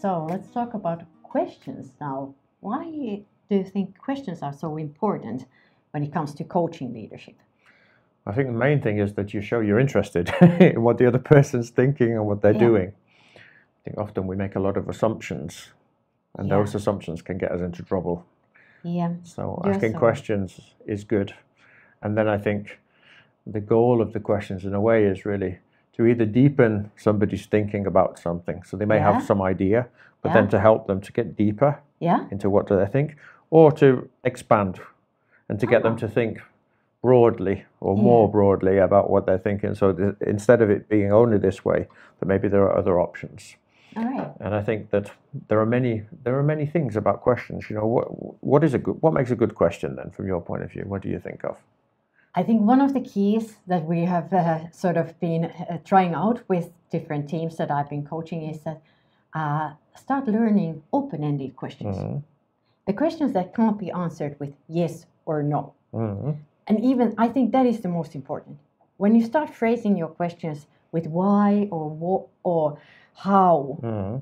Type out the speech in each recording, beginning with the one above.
So let's talk about questions now. Why do you think questions are so important when it comes to coaching leadership? I think the main thing is that you show you're interested in what the other person's thinking and what they're doing. I think often we make a lot of assumptions, and those assumptions can get us into trouble. Yeah. So asking questions is good. And then I think the goal of the questions in a way is really to either deepen somebody's thinking about something. So they may have some idea, but then to help them to get deeper into what do they think, or to expand and to get them to think broadly or more broadly about what they're thinking. So instead of it being only this way, that maybe there are other options. All right. And I think that there are many things about questions. You know, what makes a good question then, from your point of view? What do you think of? I think one of the keys that we have sort of been trying out with different teams that I've been coaching is that start learning open-ended questions. Mm-hmm. The questions that can't be answered with yes or no. Mm-hmm. And even I think that is the most important. When you start phrasing your questions with why or what or how,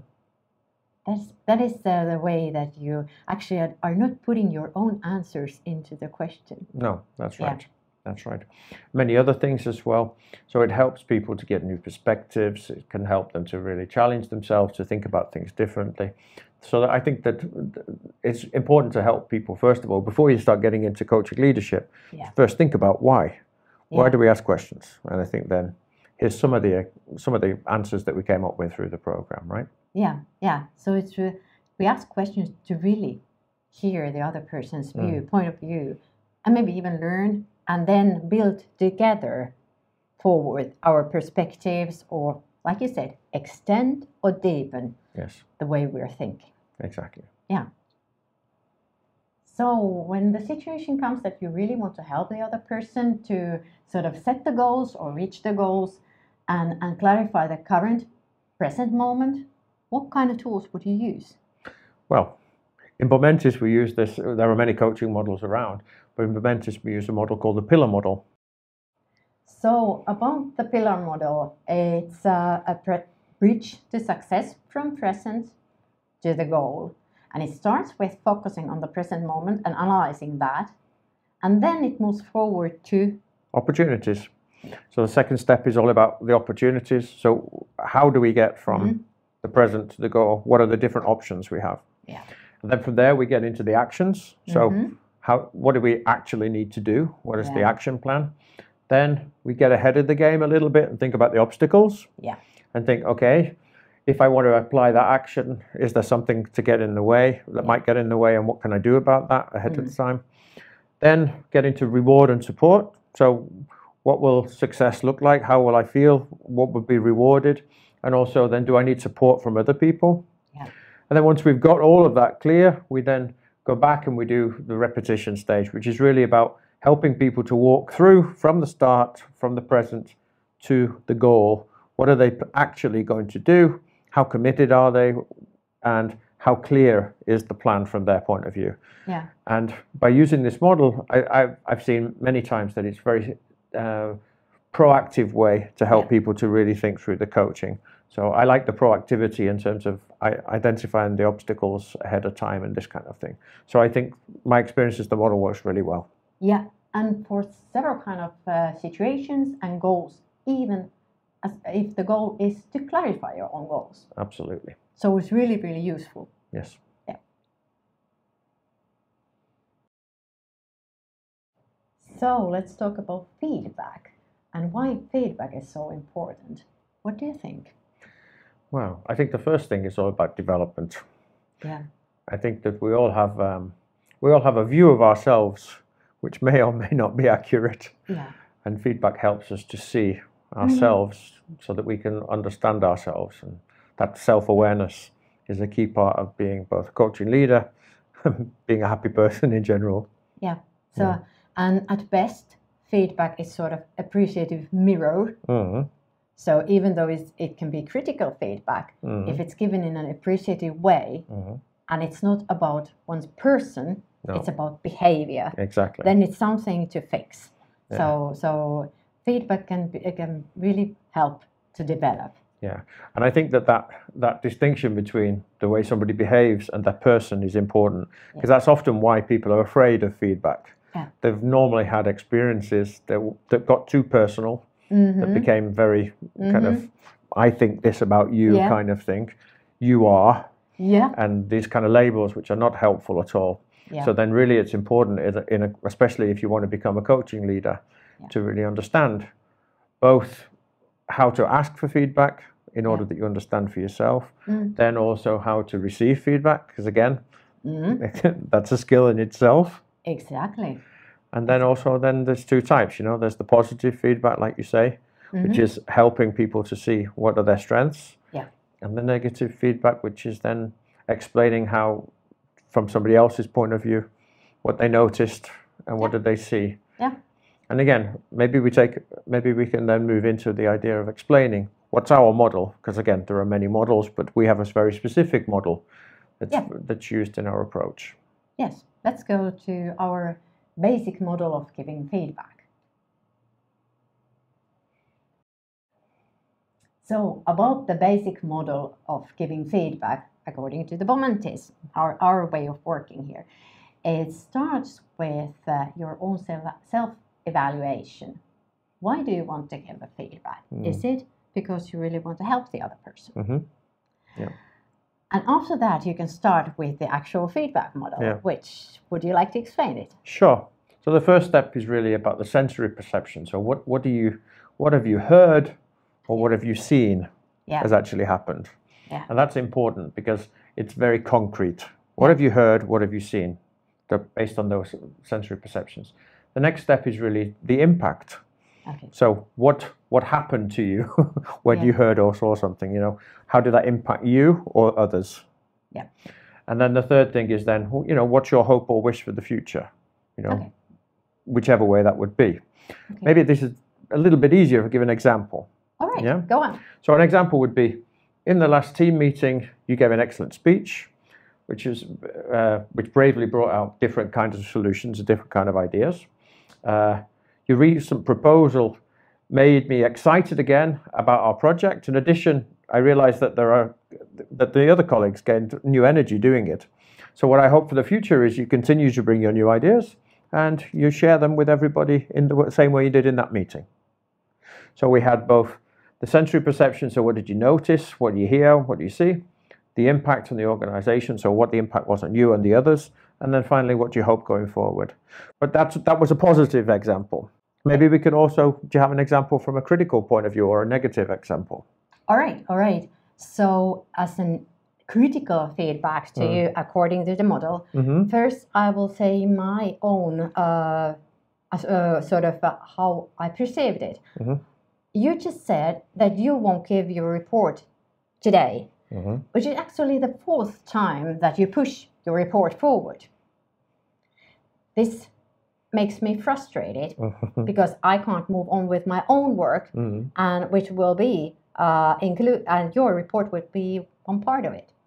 that is the way that you actually are not putting your own answers into the question. No, that's right. That's right. Many other things as well. So it helps people to get new perspectives. It can help them to really challenge themselves to think about things differently. So I think that it's important to help people, first of all, before you start getting into coaching leadership, first think about why. Why do we ask questions? And I think then here's some of the answers that we came up with through the program, right? Yeah. So it's we ask questions to really hear the other person's point of view, and maybe even learn and then build together forward our perspectives, or, like you said, extend or deepen the way we're thinking. Exactly. Yeah. So when the situation comes that you really want to help the other person to sort of set the goals or reach the goals and clarify the current present moment, what kind of tools would you use? Well, in Momentis we use this. There are many coaching models around, but in Momentis we use a model called the pillar model. So about the pillar model, it's a bridge to success from present to the goal. And it starts with focusing on the present moment and analyzing that. And then it moves forward to opportunities. So the second step is all about the opportunities. So how do we get from the present to the goal? What are the different options we have? Yeah. And then from there we get into the actions. So what do we actually need to do? What is the action plan? Then we get ahead of the game a little bit and think about the obstacles. Yeah. And think, okay, if I want to apply that action, is there something to get in the way that might get in the way, and what can I do about that ahead of the time? Then get into reward and support. So what will success look like? How will I feel? What would be rewarded? And also then, do I need support from other people? Yeah. And then once we've got all of that clear, we then go back and we do the repetition stage, which is really about helping people to walk through from the start, from the present to the goal. What are they actually going to do? How committed are they? And how clear is the plan from their point of view? Yeah. And by using this model, I've seen many times that it's very proactive way to help people to really think through the coaching. So I like the proactivity in terms of identifying the obstacles ahead of time and this kind of thing. So I think my experience is the model works really well. Yeah, and for several kind of situations and goals, even as if the goal is to clarify your own goals. Absolutely. So it's really, really useful. Yes. Yeah. So let's talk about feedback and why feedback is so important. What do you think? Well, I think the first thing is all about development. Yeah. I think that we all have a view of ourselves which may or may not be accurate. Yeah. And feedback helps us to see ourselves so that we can understand ourselves. And that self-awareness is a key part of being both a coaching leader and being a happy person in general. Yeah. So, and at best, feedback is sort of appreciative mirror. So even though it can be critical feedback, if it's given in an appreciative way, and it's not about one's person, it's about behavior. Exactly. Then it's something to fix. Yeah. So feedback can really help to develop. Yeah, and I think that distinction between the way somebody behaves and that person is important, because that's often why people are afraid of feedback. Yeah. They've normally had experiences that got too personal, that became very kind of, I think this about you kind of thing. You are. Yeah. And these kind of labels, which are not helpful at all. Yeah. So then really it's important, especially if you want to become a coaching leader, to really understand both how to ask for feedback in order that you understand for yourself, then also how to receive feedback, because again, that's a skill in itself. Exactly. And then also there's two types, there's the positive feedback, like you say, which is helping people to see what are their strengths. Yeah. And the negative feedback, which is then explaining how, from somebody else's point of view, what they noticed and what did they see. Yeah. And again, maybe we can then move into the idea of explaining what's our model, because again, there are many models, but we have a very specific model that's used in our approach. Yes, let's go to our basic model of giving feedback. So about the basic model of giving feedback, according to the Bomantis, our way of working here, it starts with your own self-evaluation. Why do you want to give a feedback? Is it because you really want to help the other person? Yeah. And after that, you can start with the actual feedback model, which, would you like to explain it? Sure. So the first step is really about the sensory perception. So what have you heard, or what have you seen has actually happened? Yeah. And that's important because it's very concrete. What have you heard? What have you seen? Based on those sensory perceptions. The next step is really the impact. Okay. So what happened to you when you heard or saw something? How did that impact you or others? Yeah. And then the third thing is then, what's your hope or wish for the future? Whichever way that would be. Okay. Maybe this is a little bit easier if I give an example. All right, go on. So an example would be, in the last team meeting, you gave an excellent speech, which bravely brought out different kinds of solutions and different kind of ideas. Your recent proposal made me excited again about our project. In addition, I realized that the other colleagues gained new energy doing it. So what I hope for the future is you continue to bring your new ideas and you share them with everybody in the same way you did in that meeting. So we had both the sensory perception, so what did you notice, what do you hear, what do you see? The impact on the organization, so what the impact was on you and the others, and then finally what do you hope going forward. But that was a positive example. Maybe we could also, do you have an example from a critical point of view or a negative example? All right. So as a critical feedback to you, according to the model, first I will say my own sort of how I perceived it. You just said that you won't give your report today, which is actually the fourth time that you push your report forward. This makes me frustrated because I can't move on with my own work, and which will be and your report would be one part of it.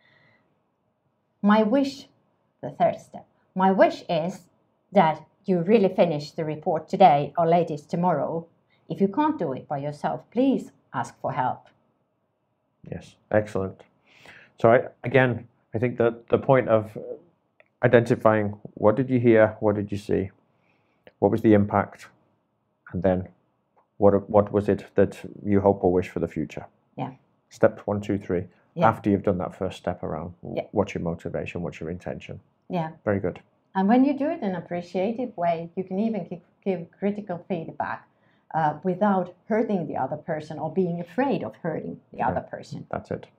My wish, the third step, my wish is that you really finish the report today or latest tomorrow. If you can't do it by yourself, please ask for help. Yes, excellent. So I think that the point of identifying what did you hear, what did you see, what was the impact, and then what was it that you hope or wish for the future? Yeah. Steps 1, 2, 3. Yeah. After you've done that first step around, what's your motivation, what's your intention? Yeah. Very good. And when you do it in an appreciative way, you can even give critical feedback without hurting the other person or being afraid of hurting the other person. That's it.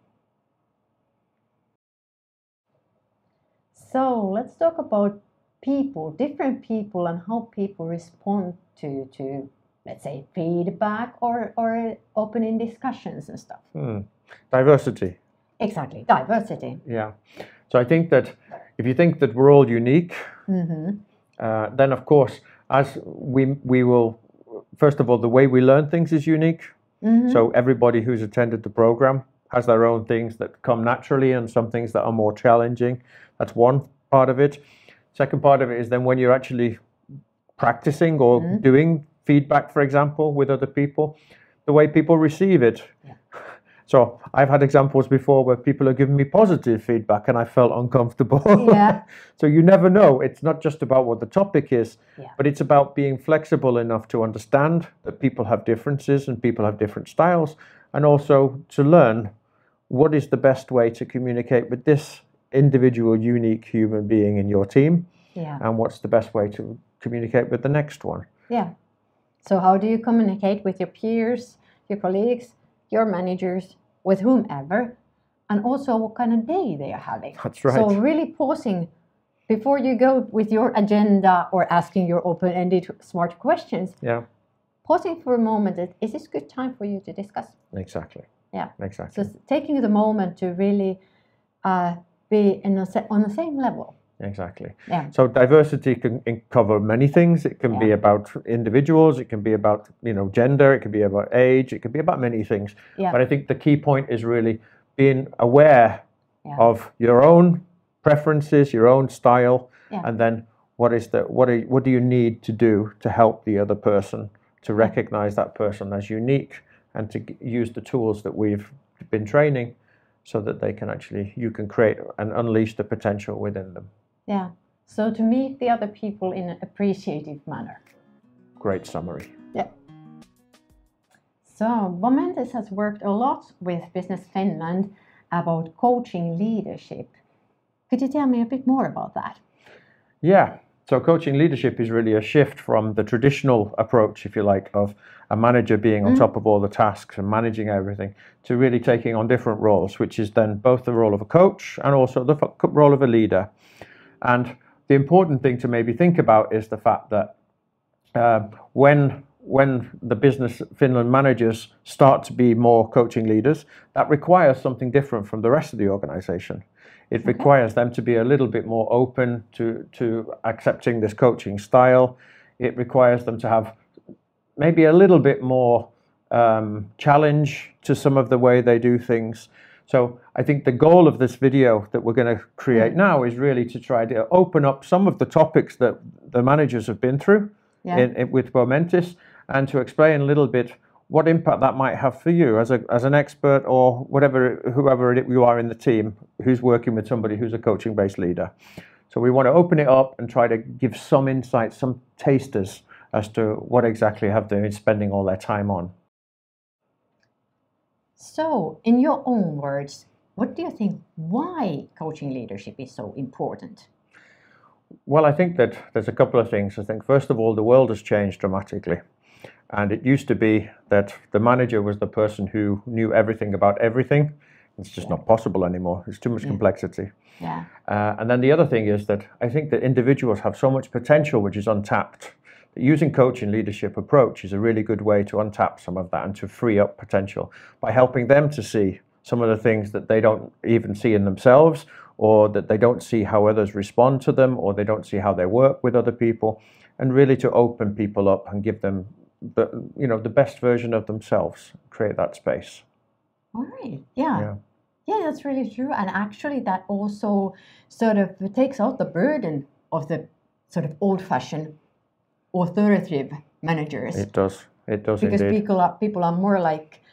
So let's talk about different people, and how people respond to let's say, feedback or opening discussions and stuff. Diversity. Exactly, diversity. Yeah. So I think that if you think that we're all unique, then of course, as we will, first of all, the way we learn things is unique. So everybody who's attended the program has their own things that come naturally and some things that are more challenging. That's one part of it. Second part of it is then when you're actually practicing or doing feedback, for example, with other people, the way people receive it So I've had examples before where people have given me positive feedback and I felt uncomfortable. Yeah. So you never know. It's not just about what the topic is, Yeah. but it's about being flexible enough to understand that people have differences and people have different styles, and also to learn what is the best way to communicate with this individual, unique human being in your team, Yeah. and what's the best way to communicate with the next one. Yeah. So how do you communicate with your peers, your colleagues, your managers, with whomever, and also what kind of day they are having? That's right. So really pausing before you go with your agenda or asking your open-ended smart questions. Yeah. Pausing for a moment, is this good time for you to discuss? Exactly. Yeah. Exactly. So taking the moment to really be on the same level. Exactly. Yeah. So diversity can cover many things. It can be about individuals. It can be about gender. It can be about age. It can be about many things. Yeah. But I think the key point is really being aware of your own preferences, your own style, and then what do you need to do to help the other person, to recognize that person as unique, and to use the tools that we've been training, so that you can create and unleash the potential within them. Yeah. So to meet the other people in an appreciative manner. Great summary. Yeah. So Momentis has worked a lot with Business Finland about coaching leadership. Could you tell me a bit more about that? Yeah. So coaching leadership is really a shift from the traditional approach, if you like, of a manager being on top of all the tasks and managing everything, to really taking on different roles, which is then both the role of a coach and also the role of a leader. And the important thing to maybe think about is the fact that when the Business Finland managers start to be more coaching leaders, that requires something different from the rest of the organization. It requires them to be a little bit more open to accepting this coaching style. It requires them to have maybe a little bit more challenge to some of the way they do things. So I think the goal of this video that we're going to create now is really to try to open up some of the topics that the managers have been through with Momentis, and to explain a little bit what impact that might have for you as an expert, or whoever you are in the team who's working with somebody who's a coaching-based leader. So we want to open it up and try to give some insights, some tasters as to what exactly have they been spending all their time on. So, in your own words, what do you think why coaching leadership is so important? Well, I think that there's a couple of things. I think, first of all, the world has changed dramatically. And it used to be that the manager was the person who knew everything about everything. It's just not possible anymore. There's too much complexity. Yeah. And then the other thing is that I think that individuals have so much potential which is untapped. Using coaching leadership approach is a really good way to untap some of that and to free up potential by helping them to see some of the things that they don't even see in themselves, or that they don't see how others respond to them, or they don't see how they work with other people, and really to open people up and give them the best version of themselves, create that space. All right. Yeah, that's really true. And actually that also sort of takes out the burden of the sort of old-fashioned authoritative managers. It does because indeed. people are more like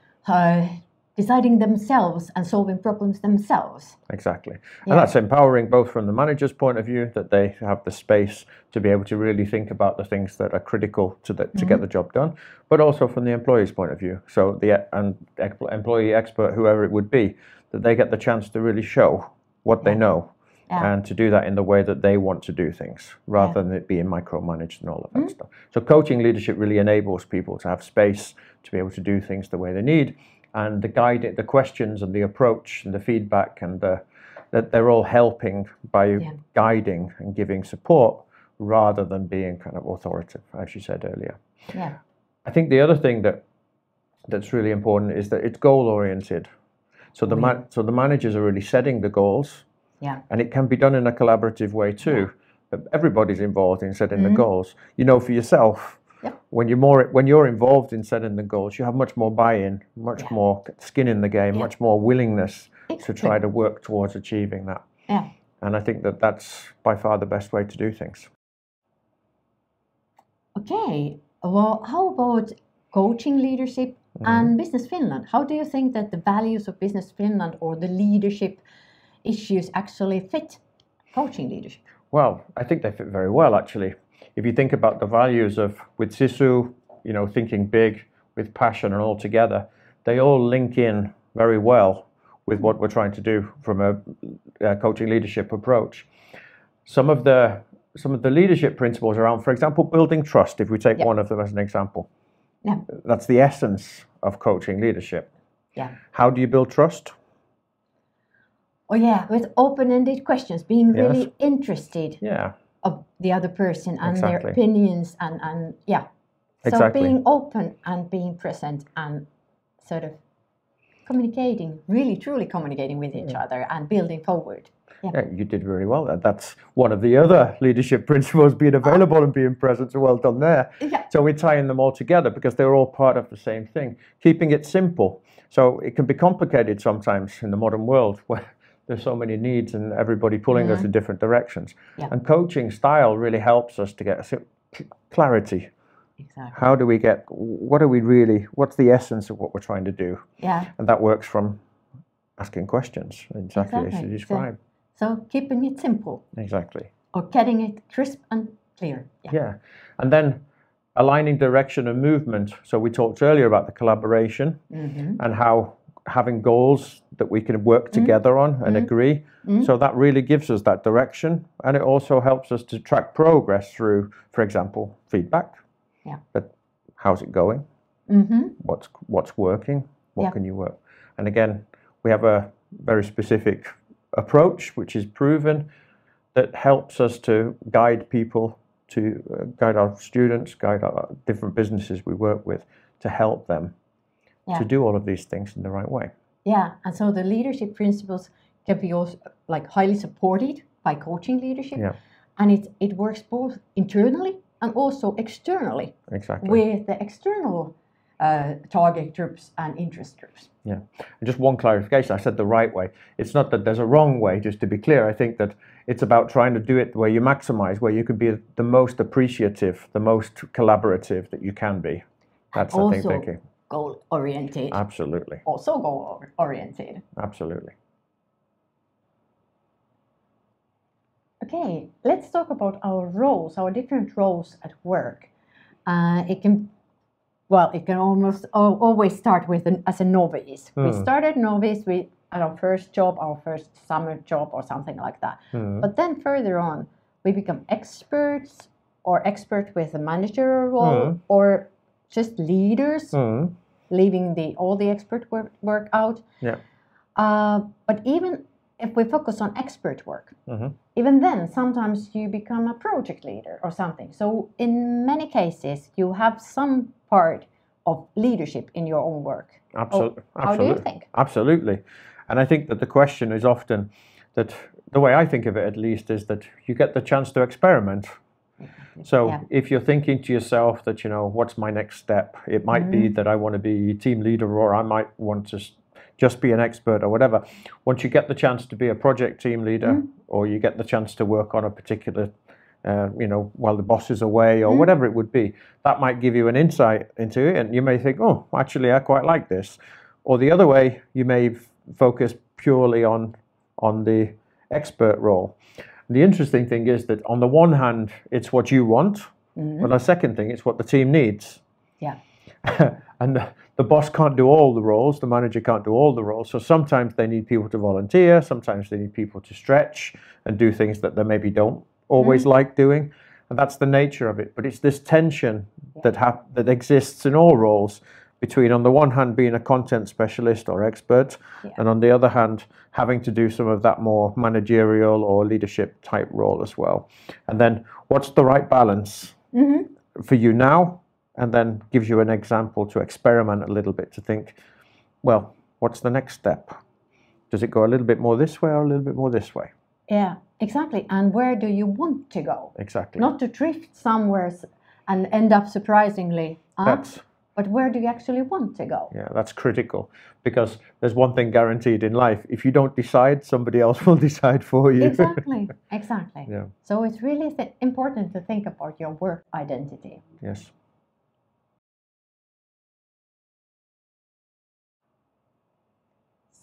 deciding themselves and solving problems themselves. Exactly. And that's empowering both from the manager's point of view, that they have the space to be able to really think about the things that are critical to get the job done, but also from the employee's point of view. So the employee expert, whoever it would be, that they get the chance to really show what they know, and to do that in the way that they want to do things, rather than it being micromanaged and all of that stuff. So coaching leadership really enables people to have space to be able to do things the way they need. And the questions and the approach and the feedback and that they're all helping by guiding and giving support, rather than being kind of authoritative, as you said earlier. Yeah. I think the other thing that's really important is that it's goal oriented. So the managers are really setting the goals. Yeah. And it can be done in a collaborative way too. But everybody's involved in setting the goals. For yourself. When you're involved in setting the goals, you have much more buy-in, much more skin in the game, much more willingness to try to work towards achieving that. Yeah. And I think that that's by far the best way to do things. Okay. Well, how about coaching leadership And Business Finland, how do you think that the values of Business Finland or the leadership issues actually fit coaching leadership? Well, I think they fit very well, actually. If you think about the values of with Sisu, thinking big, with passion and all together, they all link in very well with what we're trying to do from a coaching leadership approach. Some of the leadership principles around, for example, building trust, if we take one of them as an example. Yeah. That's the essence of coaching leadership. Yeah. How do you build trust? Oh yeah, with open-ended questions, being really interested of the other person and their opinions and yeah. So being open and being present and sort of communicating, really truly communicating with each other and building forward. Yeah, you did very well. That's one of the other leadership principles, being available and being present. So well done there. Yeah. So we're tying them all together because they're all part of the same thing. Keeping it simple. So it can be complicated sometimes in the modern world where there's so many needs and everybody pulling us in different directions. Yeah. And coaching style really helps us to get clarity. Exactly. How do we get, what's the essence of what we're trying to do? Yeah. And that works from asking questions, exactly as you described. So keeping it simple. Exactly. Or getting it crisp and clear. Yeah. And then aligning direction and movement. So we talked earlier about the collaboration and how having goals that we can work together on and agree. So that really gives us that direction. And it also helps us to track progress through, for example, feedback. Yeah. But how's it going? What's working? What can you work? And again, we have a very specific approach, which is proven, that helps us to guide people, to guide our students, guide our different businesses we work with, to help them to do all of these things in the right way. Yeah, and so the leadership principles can be also like highly supported by coaching leadership. Yeah. And it works both internally and also externally. Exactly. With the external target groups and interest groups. Yeah, and just one clarification, I said the right way. It's not that there's a wrong way, just to be clear. I think that it's about trying to do it where you maximize, where you can be the most appreciative, the most collaborative that you can be. That's, I think, thinking. Goal-oriented. Absolutely. Also goal-oriented. Absolutely. Okay, let's talk about our roles, our different roles at work. It can almost always start with as a novice. We started novice at our first job, our first summer job or something like that. But then further on, we become experts or expert with a managerial role or just leaders, leaving all the expert work out. Yeah. But even if we focus on expert work, even then, sometimes you become a project leader or something. So in many cases, you have some part of leadership in your own work. Absolutely. How do you think? Absolutely. And I think that the question is often that, the way I think of it at least, is that you get the chance to experiment. So if you're thinking to yourself that, what's my next step? It might be that I want to be team leader, or I might want to just be an expert or whatever. Once you get the chance to be a project team leader, or you get the chance to work on a particular, while the boss is away or whatever it would be, that might give you an insight into it. And you may think, oh, actually, I quite like this. Or the other way, you may focus purely on the expert role. The interesting thing is that on the one hand, it's what you want. But the second thing, it's what the team needs. Yeah. And the boss can't do all the roles, the manager can't do all the roles. So sometimes they need people to volunteer, sometimes they need people to stretch and do things that they maybe don't always like doing. And that's the nature of it. But it's this tension that exists in all roles between, on the one hand, being a content specialist or expert, and on the other hand, having to do some of that more managerial or leadership type role as well. And then what's the right balance for you now? And then gives you an example to experiment a little bit, to think, well, what's the next step? Does it go a little bit more this way or a little bit more this way? Yeah, exactly. And where do you want to go? Exactly. Not to drift somewhere and end up surprisingly up, but where do you actually want to go? Yeah, that's critical, because there's one thing guaranteed in life. If you don't decide, somebody else will decide for you. Exactly, exactly. Yeah. So it's really important to think about your work identity. Yes.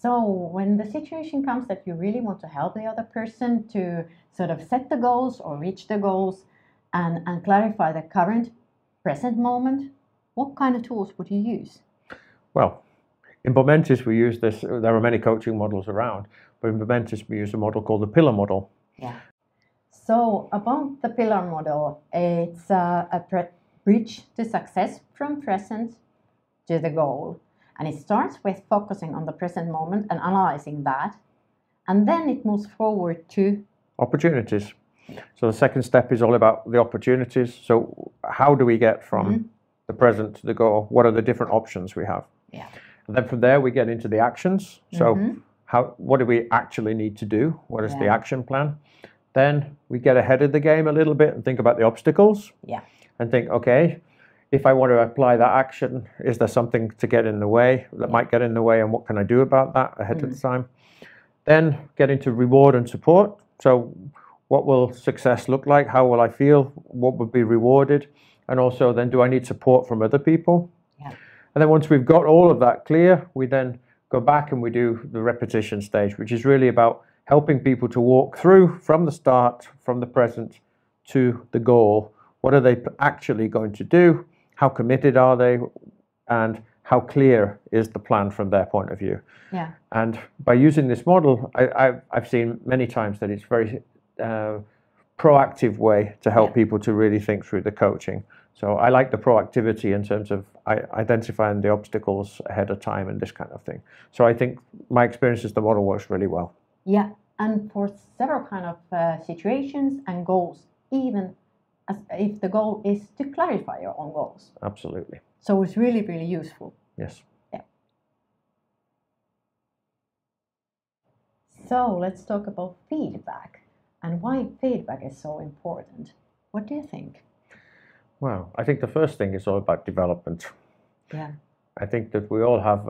So when the situation comes that you really want to help the other person to sort of set the goals or reach the goals and clarify the current present moment, what kind of tools would you use? Well, in Momentis we use this, there are many coaching models around, but in Momentis we use a model called the pillar model. Yeah. So about the pillar model, it's a bridge to success from present to the goal. And it starts with focusing on the present moment and analyzing that. And then it moves forward to opportunities. So the second step is all about the opportunities. So how do we get from the present to the goal? What are the different options we have? Yeah. And then from there we get into the actions. So what do we actually need to do? What is the action plan? Then we get ahead of the game a little bit and think about the obstacles. Yeah. And think, okay, if I want to apply that action, is there something to get in the way that might get in the way, and what can I do about that ahead of the time? Then get into reward and support. So what will success look like? How will I feel? What would be rewarded? And also then, do I need support from other people? Yeah. And then once we've got all of that clear, we then go back and we do the repetition stage, which is really about helping people to walk through from the start, from the present to the goal. What are they actually going to do? How committed are they? And how clear is the plan from their point of view? Yeah. And by using this model, I've seen many times that it's very proactive way to help people to really think through the coaching. So I like the proactivity in terms of identifying the obstacles ahead of time and this kind of thing. So I think my experience is the model works really well. Yeah, and for several kind of situations and goals, even as if the goal is to clarify your own goals. Absolutely. So it's really, really useful. Yes. Yeah. So let's talk about feedback and why feedback is so important. What do you think? Well, I think the first thing is all about development. Yeah. I think that we all have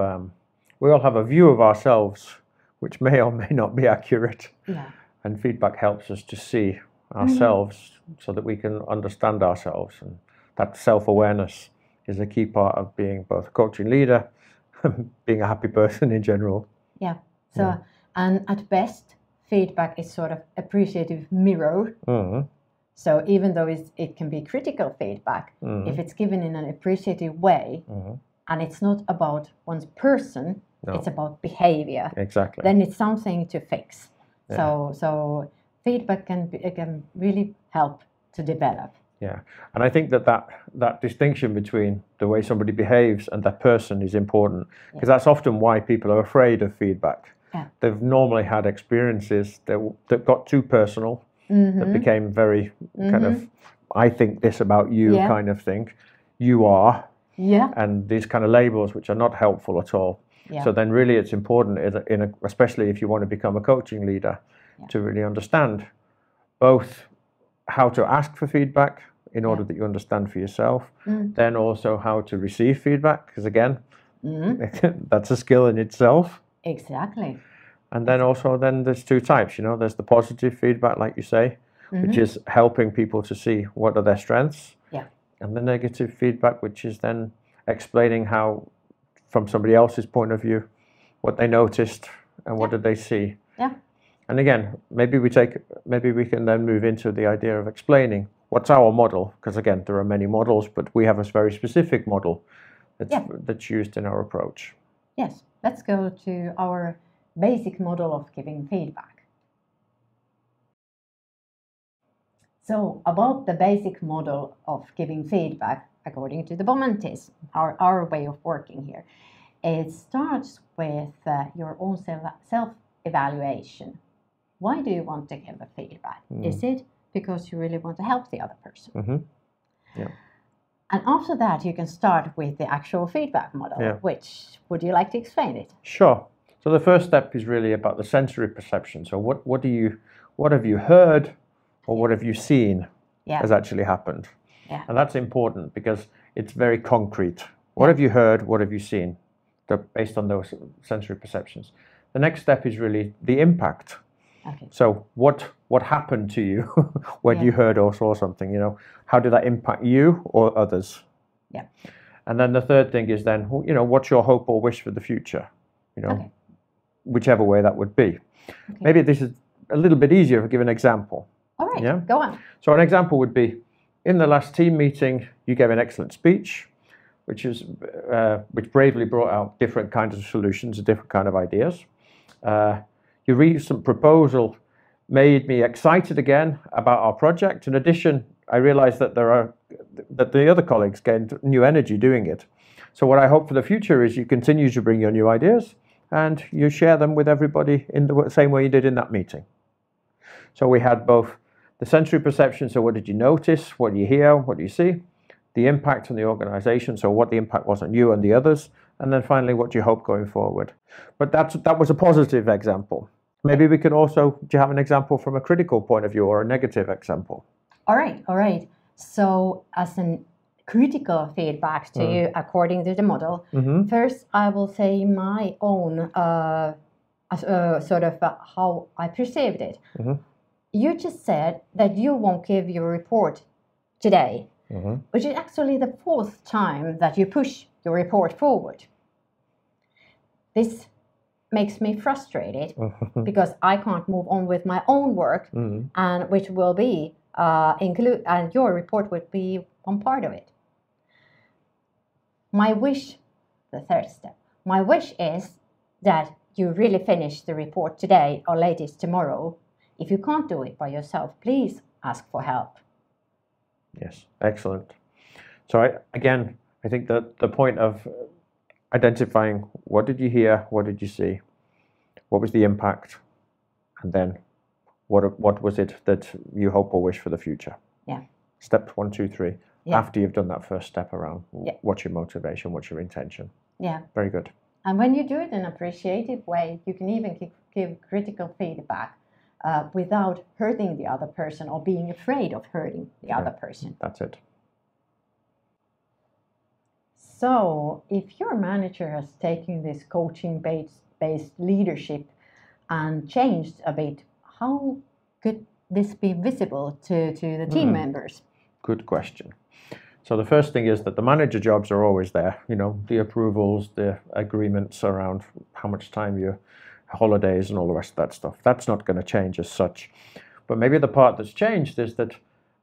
a view of ourselves which may or may not be accurate. Yeah. And feedback helps us to see ourselves so that we can understand ourselves. And that self-awareness is a key part of being both a coaching leader, being a happy person in general. Yeah. So, and at best, feedback is sort of appreciative mirror. So even though it can be critical feedback, if it's given in an appreciative way, and it's not about one's person, it's about behavior. Exactly. Then it's something to fix. Yeah. So feedback can really help to develop. Yeah, and I think that distinction between the way somebody behaves and their person is important, because that's often why people are afraid of feedback. Yeah. They've normally had experiences that got too personal, that became very kind of, I think this about you kind of thing. You are. Yeah. And these kind of labels which are not helpful at all. Yeah. So then really it's important, especially if you want to become a coaching leader, to really understand both how to ask for feedback in order that you understand for yourself, then also how to receive feedback, because again, that's a skill in itself. Exactly. And then also there's two types, there's the positive feedback, like you say, which is helping people to see what are their strengths. Yeah. And the negative feedback, which is then explaining how, from somebody else's point of view, what they noticed and what did they see. Yeah. And again, maybe we can then move into the idea of explaining what's our model, because again, there are many models, but we have a very specific model that's used in our approach. Yes, let's go to our basic model of giving feedback. So about the basic model of giving feedback, according to the Momentis, our way of working here, it starts with your own self-evaluation. Why do you want to give a feedback? Is it because you really want to help the other person? Yeah. And after that, you can start with the actual feedback model, which, would you like to explain it? Sure. So the first step is really about the sensory perception. So what have you heard, or what have you seen has actually happened? Yeah. And that's important because it's very concrete. What have you heard? What have you seen? Based on those sensory perceptions. The next step is really the impact. Okay. So what happened to you when you heard or saw something? How did that impact you or others? Yeah. And then the third thing is then, what's your hope or wish for the future? Okay. whichever way that would be. Okay. Maybe this is a little bit easier if I give an example. All right, Yeah? go on. So an example would be, in the last team meeting, you gave an excellent speech, which bravely brought out different kinds of solutions and different kind of ideas. Your recent proposal made me excited again about our project. In addition, I realized that the other colleagues gained new energy doing it. So what I hope for the future is you continue to bring your new ideas and you share them with everybody in the same way you did in that meeting. So we had both the sensory perception, so what did you notice, what do you hear, what do you see, the impact on the organization, so what the impact was on you and the others, and then finally what do you hope going forward. But that was a positive example. Maybe we could also, do you have an example from a critical point of view or a negative example? All right. So as a critical feedback to you according to the model, first I will say my own how I perceived it. You just said that you won't give your report today, which is actually the 4th time that you push your report forward. This makes me frustrated because I can't move on with my own work, and which will be and your report would be one part of it. My wish, the 3rd step, my wish is that you really finish the report today or latest tomorrow. If you can't do it by yourself, please ask for help. Yes, excellent. So I think that the point of identifying what did you hear, what did you see, what was the impact, and then what was it that you hope or wish for the future. Yeah. Steps 1, 2, 3. Yeah. After you've done that first step around, what's your motivation, what's your intention. Yeah. Very good. And when you do it in an appreciative way, you can even give critical feedback without hurting the other person or being afraid of hurting the other person. That's it. So if your manager has taken this coaching-based leadership and changed a bit, how could this be visible to the team members? Good question. So the first thing is that the manager jobs are always there, the approvals, the agreements around how much time your holidays and all the rest of that stuff. That's not going to change as such. But maybe the part that's changed is that,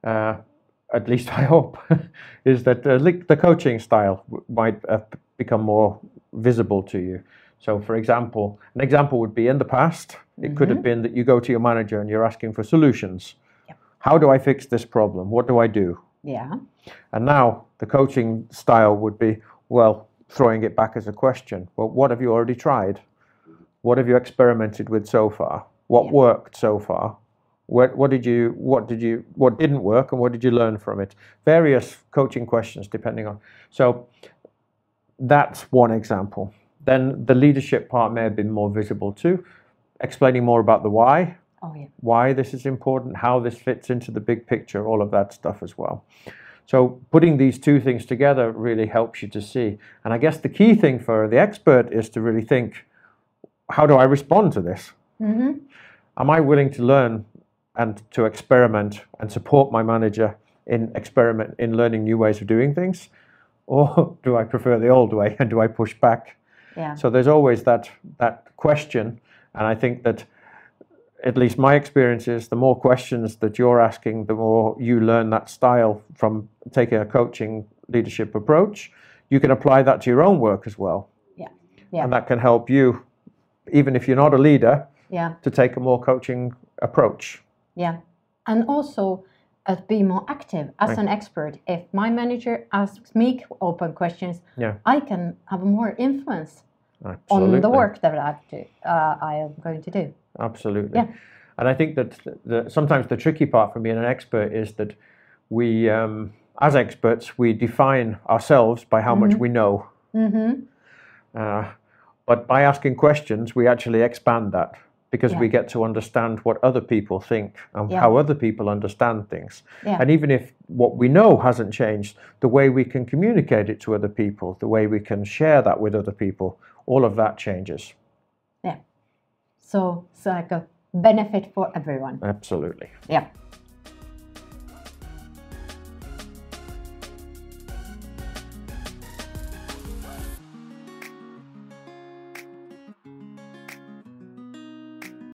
at least I hope, is that the coaching style might become more visible to you. So for example, an example would be in the past, it could have been that you go to your manager and you're asking for solutions. Yep. How do I fix this problem? What do I do? Yeah. And now the coaching style would be, well, throwing it back as a question. Well, what have you already tried? What have you experimented with so far? What worked so far? What didn't work, and what did you learn from it? Various coaching questions depending on. So that's one example. Then the leadership part may have been more visible too, explaining more about the why. Oh, yeah. Why this is important, how this fits into the big picture, all of that stuff as well. So putting these two things together really helps you to see. And I guess the key thing for the expert is to really think, how do I respond to this? Am I willing to learn and to experiment and support my manager in learning new ways of doing things? Or do I prefer the old way and do I push back? Yeah. So there's always that question. And I think that, at least my experience is, the more questions that you're asking, the more you learn that style from taking a coaching leadership approach. You can apply that to your own work as well. Yeah. And that can help you, even if you're not a leader, to take a more coaching approach. Yeah. And also be more active as an expert. If my manager asks me open questions, I can have more influence on the work that I am going to do. Absolutely. Yeah. And I think that sometimes the tricky part for being an expert is that we, as experts, we define ourselves by how much we know. But by asking questions, we actually expand that, because we get to understand what other people think and how other people understand things. And even if what we know hasn't changed, the way we can communicate it to other people, the way we can share that with other people, all of that changes. Yeah. So it's like a benefit for everyone. Absolutely. Yeah.